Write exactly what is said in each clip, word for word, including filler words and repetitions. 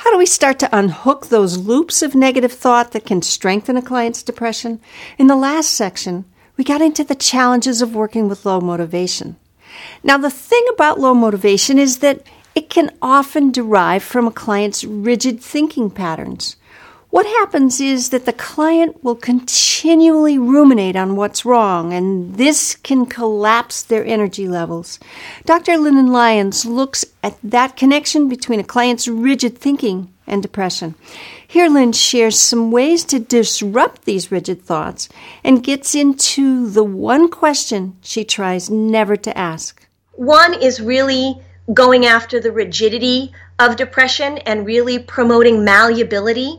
How do we start to unhook those loops of negative thought that can strengthen a client's depression? In the last section, we got into the challenges of working with low motivation. Now, the thing about low motivation is that it can often derive from a client's rigid thinking patterns. What happens is that the client will continually ruminate on what's wrong, and this can collapse their energy levels. Doctor Lyndon Lyons looks at that connection between a client's rigid thinking and depression. Here, Lynn shares some ways to disrupt these rigid thoughts and gets into the one question she tries never to ask. One is really going after the rigidity of depression and really promoting malleability.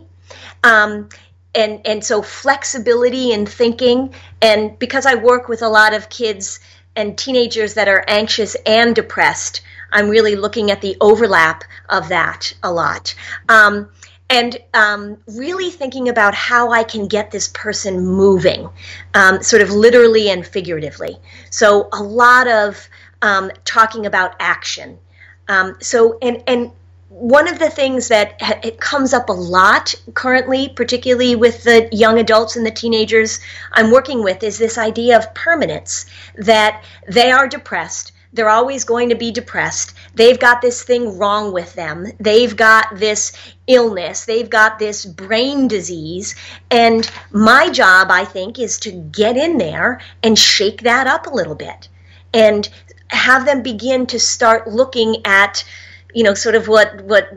Um, and, and so flexibility in thinking, and because I work with a lot of kids and teenagers that are anxious and depressed, I'm really looking at the overlap of that a lot. Um, and um, really thinking about how I can get this person moving, um, sort of literally and figuratively. So a lot of um, talking about action. Um, so, and, and one of the things that ha- it comes up a lot currently, particularly with the young adults and the teenagers I'm working with, is this idea of permanence, that they are depressed. They're always going to be depressed. They've got this thing wrong with them. They've got this illness. They've got this brain disease. And my job, I think, is to get in there and shake that up a little bit and have them begin to start looking at, you know, sort of what what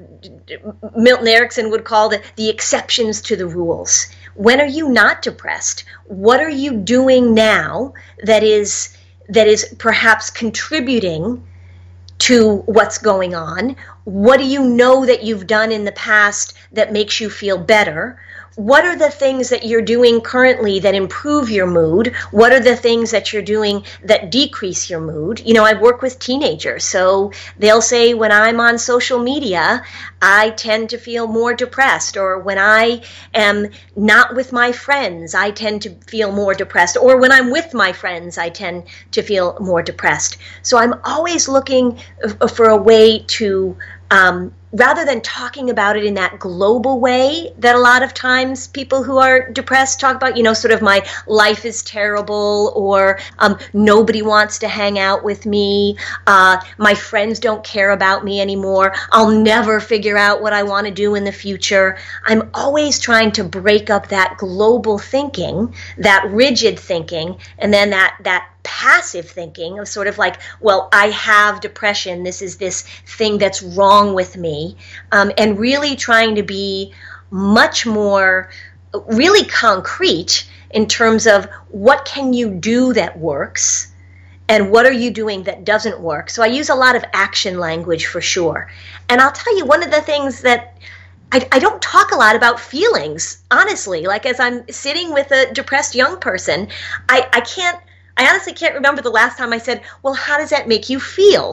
Milton Erickson would call the, the exceptions to the rules. When are you not depressed? What are you doing now that is that is perhaps contributing to what's going on? What do you know that you've done in the past that makes you feel better? What are the things that you're doing currently that improve your mood? What are the things that you're doing that decrease your mood? You know, I work with teenagers, so they'll say when I'm on social media, I tend to feel more depressed, or when I am not with my friends, I tend to feel more depressed, or when I'm with my friends, I tend to feel more depressed. So I'm always looking for a way to um, rather than talking about it in that global way that a lot of times people who are depressed talk about, you know, sort of my life is terrible, or um, nobody wants to hang out with me, uh, my friends don't care about me anymore, I'll never figure out what I want to do in the future. I'm always trying to break up that global thinking, that rigid thinking, and then that that passive thinking of sort of like, well, I have depression, this is this thing that's wrong with me, um, and really trying to be much more really concrete in terms of what can you do that works and what are you doing that doesn't work. So I use a lot of action language for sure. And I'll tell you, one of the things that I, I don't talk a lot about feelings, honestly. Like as I'm sitting with a depressed young person, I, I can't I honestly can't remember the last time I said, well, how does that make you feel?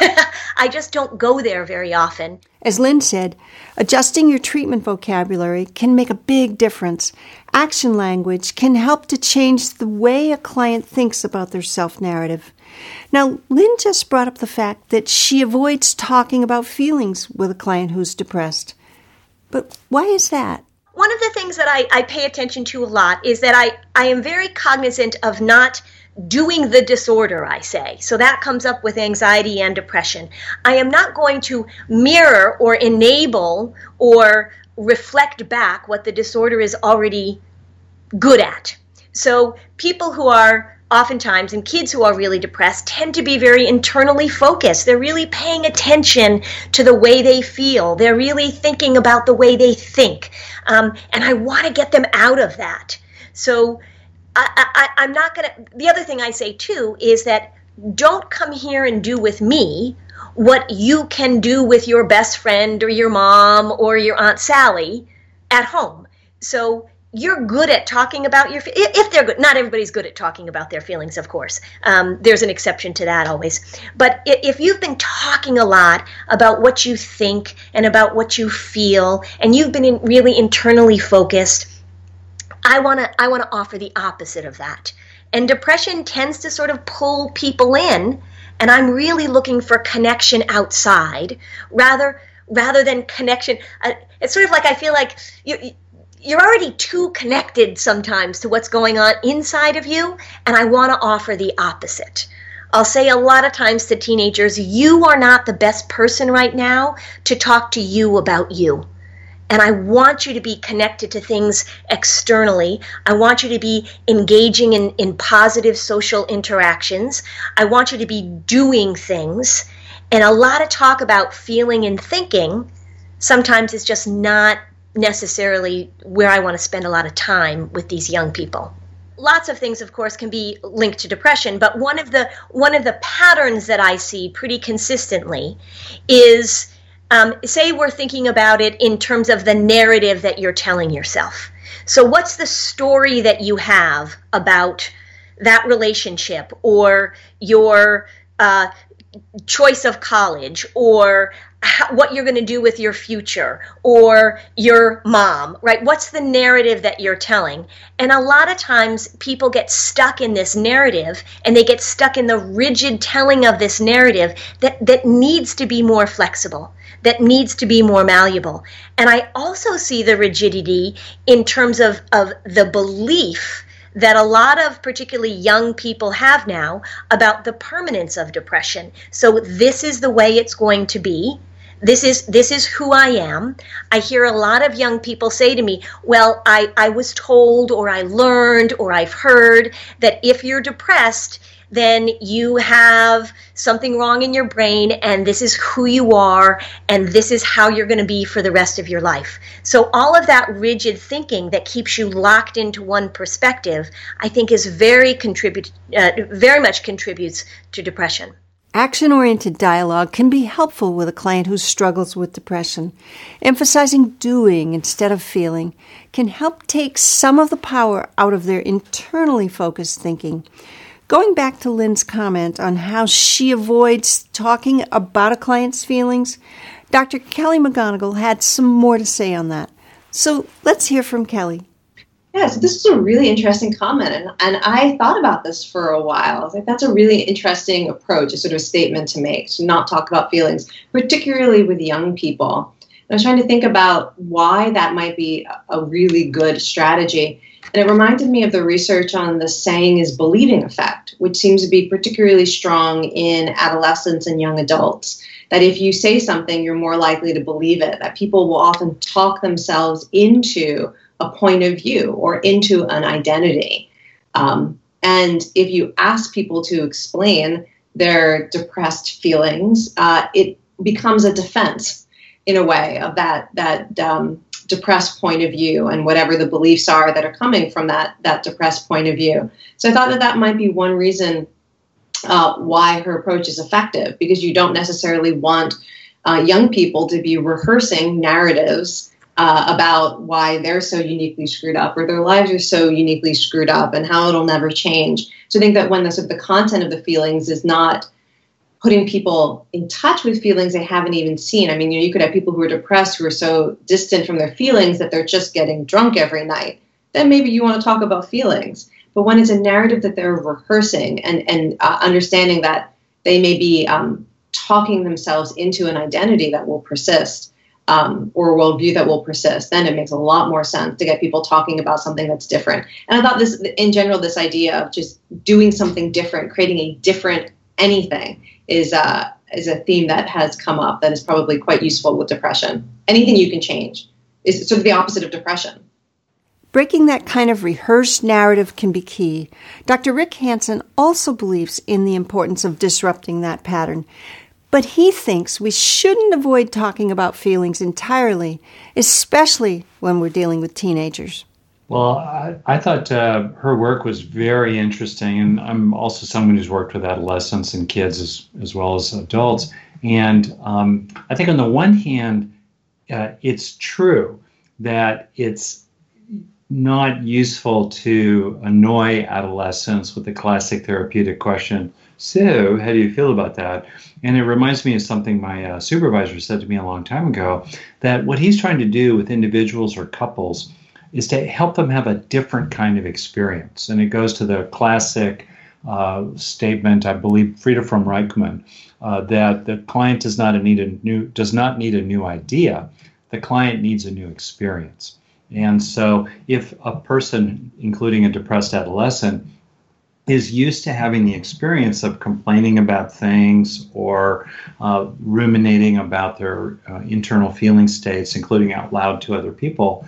I just don't go there very often. As Lynn said, adjusting your treatment vocabulary can make a big difference. Action language can help to change the way a client thinks about their self-narrative. Now, Lynn just brought up the fact that she avoids talking about feelings with a client who's depressed. But why is that? One of the things that I, I pay attention to a lot is that I, I am very cognizant of not doing the disorder, I say. So that comes up with anxiety and depression. I am not going to mirror or enable or reflect back what the disorder is already good at. So people who are oftentimes, and kids who are really depressed, tend to be very internally focused. They're really paying attention to the way they feel. They're really thinking about the way they think. Um, and I want to get them out of that. So I, I, I'm not going to, the other thing I say too is that don't come here and do with me what you can do with your best friend or your mom or your Aunt Sally at home. So you're good at talking about your, if they're good, not everybody's good at talking about their feelings, of course. Um, there's an exception to that always. But if you've been talking a lot about what you think and about what you feel, and you've been in really internally focused, I want to I want to offer the opposite of that. And depression tends to sort of pull people in, and I'm really looking for connection outside. Rather, rather than connection. Uh, it's sort of like I feel like you, you're already too connected sometimes to what's going on inside of you, and I want to offer the opposite. I'll say a lot of times to teenagers, you are not the best person right now to talk to you about you. And I want you to be connected to things externally. I want you to be engaging in, in positive social interactions. I want you to be doing things. And a lot of talk about feeling and thinking sometimes is just not necessarily where I want to spend a lot of time with these young people. Lots of things, of course, can be linked to depression, but one of the one of the patterns that I see pretty consistently is, um, say we're thinking about it in terms of the narrative that you're telling yourself. So what's the story that you have about that relationship, or your uh, choice of college, or how, what you're going to do with your future, or your mom, right? What's the narrative that you're telling? And a lot of times people get stuck in this narrative, and they get stuck in the rigid telling of this narrative that, that needs to be more flexible, that needs to be more malleable. And I also see the rigidity in terms of, of the belief that a lot of particularly young people have now about the permanence of depression. So this is the way it's going to be. This is this is who I am. I hear a lot of young people say to me, well, I, I was told, or I learned, or I've heard that if you're depressed, then you have something wrong in your brain, and this is who you are, and this is how you're going to be for the rest of your life. So all of that rigid thinking that keeps you locked into one perspective, I think is very contribute, uh, very much contributes to depression. Action-oriented dialogue can be helpful with a client who struggles with depression. Emphasizing doing instead of feeling can help take some of the power out of their internally focused thinking. Going back to Lynn's comment on how she avoids talking about a client's feelings, Doctor Kelly McGonigal had some more to say on that. So let's hear from Kelly. Yeah, so this is a really interesting comment, and, and I thought about this for a while. I was like, that's a really interesting approach, a sort of statement to make, to not talk about feelings, particularly with young people. And I was trying to think about why that might be a really good strategy. And it reminded me of the research on the saying is believing effect, which seems to be particularly strong in adolescents and young adults. That if you say something, you're more likely to believe it, that people will often talk themselves into a point of view or into an identity. Um, and if you ask people to explain their depressed feelings, uh, it becomes a defense in a way of that, that um, depressed point of view and whatever the beliefs are that are coming from that, that depressed point of view. So I thought that that might be one reason uh, why her approach is effective, because you don't necessarily want uh, young people to be rehearsing narratives uh, about why they're so uniquely screwed up or their lives are so uniquely screwed up and how it'll never change. So I think that when the, sort of the content of the feelings is not putting people in touch with feelings they haven't even seen. I mean, you know, you could have people who are depressed who are so distant from their feelings that they're just getting drunk every night. Then maybe you want to talk about feelings. But when it's a narrative that they're rehearsing and, and uh, understanding that they may be um, talking themselves into an identity that will persist, um, or a worldview that will persist, then it makes a lot more sense to get people talking about something that's different. And I thought this, in general, this idea of just doing something different, creating a different anything is uh, is a theme that has come up that is probably quite useful with depression. Anything you can change is sort of the opposite of depression. Breaking that kind of rehearsed narrative can be key. Doctor Rick Hanson also believes in the importance of disrupting that pattern, but he thinks we shouldn't avoid talking about feelings entirely, especially when we're dealing with teenagers. Well, I, I thought uh, her work was very interesting, and I'm also someone who's worked with adolescents and kids as, as well as adults. And um, I think on the one hand, uh, it's true that it's not useful to annoy adolescents with the classic therapeutic question, so how do you feel about that? And it reminds me of something my uh, supervisor said to me a long time ago, that what he's trying to do with individuals or couples is to help them have a different kind of experience. And it goes to the classic uh, statement, I believe, Frieda from Reichman, uh, that the client does not need a new does not need a new idea. The client needs a new experience. And so if a person, including a depressed adolescent, is used to having the experience of complaining about things or uh, ruminating about their uh, internal feeling states, including out loud to other people,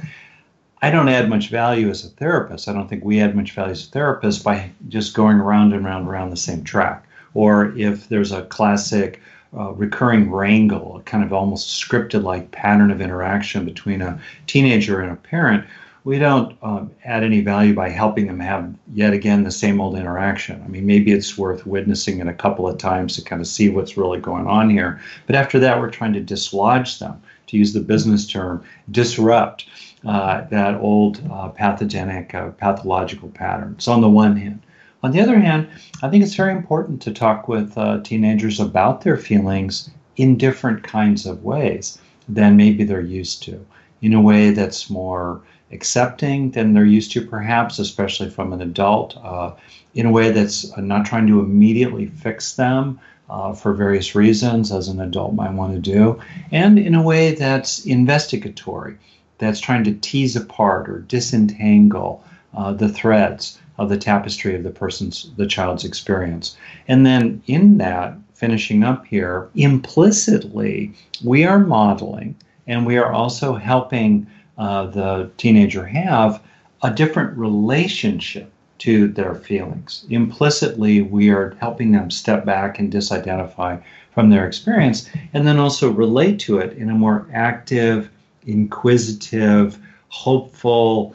I don't add much value as a therapist. I don't think we add much value as a therapist by just going around and round and around the same track. Or if there's a classic uh, recurring wrangle, a kind of almost scripted-like pattern of interaction between a teenager and a parent, we don't um, add any value by helping them have, yet again, the same old interaction. I mean, maybe it's worth witnessing it a couple of times to kind of see what's really going on here. But after that, we're trying to dislodge them, to use the business term, disrupt uh, that old uh, pathogenic, uh, pathological pattern. So on the one hand. On the other hand, I think it's very important to talk with uh, teenagers about their feelings in different kinds of ways than maybe they're used to, in a way that's more accepting than they're used to, perhaps, especially from an adult, uh, in a way that's not trying to immediately fix them uh, for various reasons, as an adult might want to do, and in a way that's investigatory, that's trying to tease apart or disentangle uh, the threads of the tapestry of the person's, the child's experience. And then in that, finishing up here, implicitly, we are modeling and we are also helping Uh, the teenager have a different relationship to their feelings. Implicitly, we are helping them step back and disidentify from their experience, and then also relate to it in a more active, inquisitive, hopeful,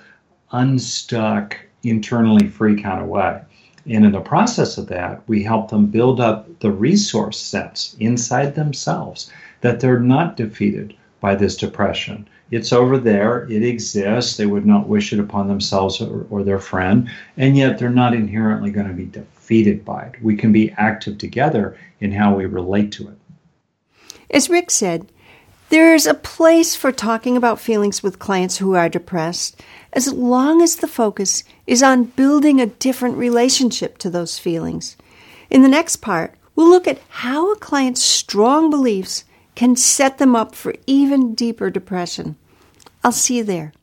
unstuck, internally free kind of way. And in the process of that, we help them build up the resource sets inside themselves that they're not defeated by this depression. It's over there, it exists, they would not wish it upon themselves or, or their friend, and yet they're not inherently going to be defeated by it. We can be active together in how we relate to it. As Rick said, there's a place for talking about feelings with clients who are depressed, as long as the focus is on building a different relationship to those feelings. In the next part, we'll look at how a client's strong beliefs can set them up for even deeper depression. I'll see you there.